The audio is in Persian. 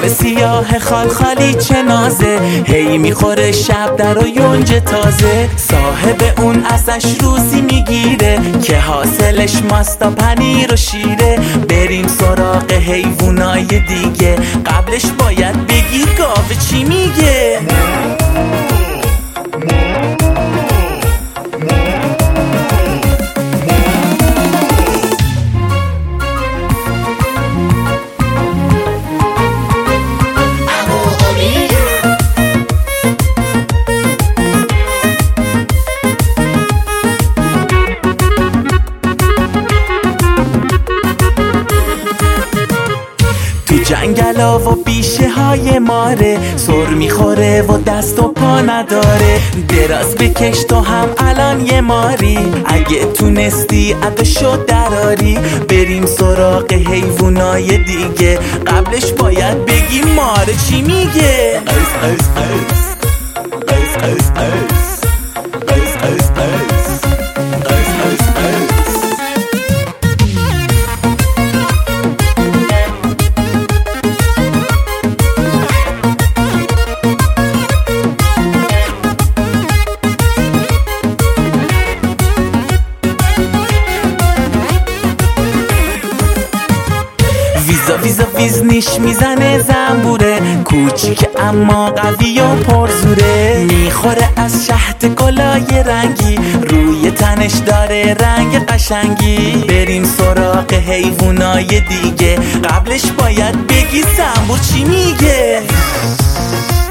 سیاه خالخالی چه نازه، هی میخوره شب در و یونج تازه. صاحب اون ازش روزی میگیره که حاصلش ماستا پنیر و شیره. بریم سراغ حیوانای دیگه، قبلش باید بگی گاو چی میگه. جنگلا و بیشه های ماره، سر میخوره و دست و پا نداره. دراز بکش تو هم الان یه ماری، اگه تونستی عدشو دراری. بریم سراغ حیوانای دیگه، قبلش باید بگی ماره چی میگه. قیس قیس قیس قیس قیس قیس قیس قیس قیس قیس قیس قیس. ویزا ویزا ویز نیش میزنه زنبوره، کوچیک اما قوی و پرزوره. میخوره از شهد گلای رنگی، روی تنش داره رنگ قشنگی. بریم سراغ حیوانای دیگه، قبلش باید بگی زنبور چی میگه.